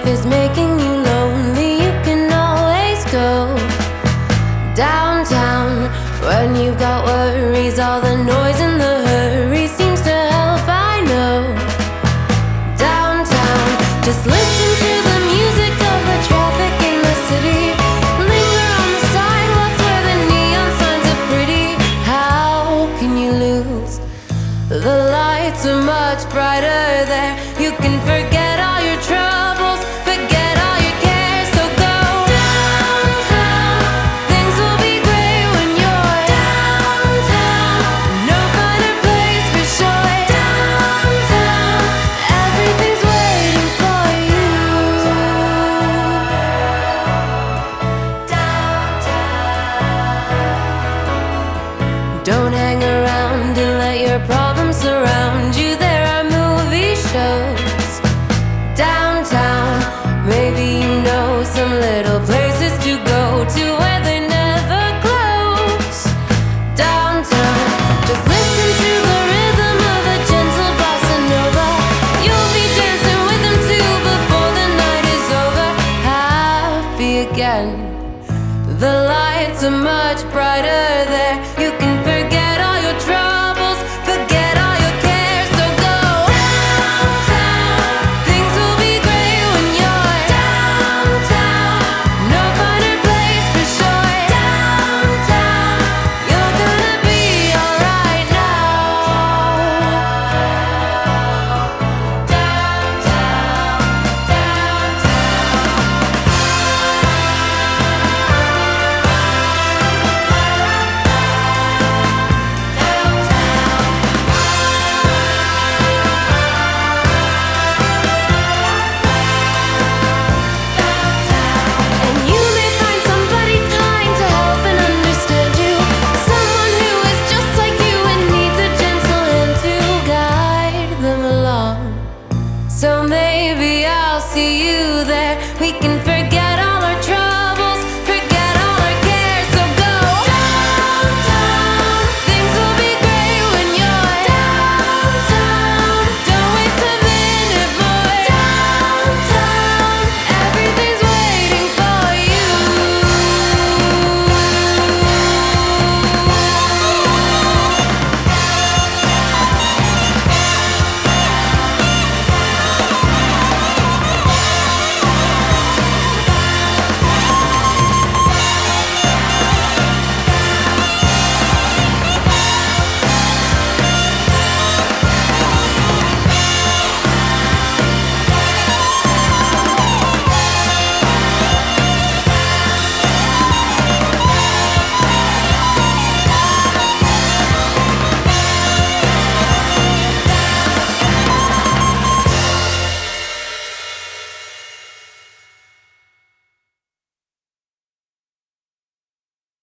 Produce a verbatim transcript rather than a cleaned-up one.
is making you lonely, you can always go downtown. When you've got worries, all the noise and the hurry seems to help, I know. Downtown, just listen to the music of the traffic in the city. Linger on the sidewalks where the neon signs are pretty. How can you lose? The lights are much brighter there. You can forget all your troubles, forget all your cares. So go downtown, things will be great when you're downtown. No better place for sure. Downtown, everything's waiting for you. Downtown, don't hang around and let your problems surround you. There are movie shows downtown. Maybe you know some little places to go to where they never close. Downtown, just listen to the rhythm of a gentle bossa nova. You'll be dancing with them too before the night is over. Happy again, the lights are much brighter there. You can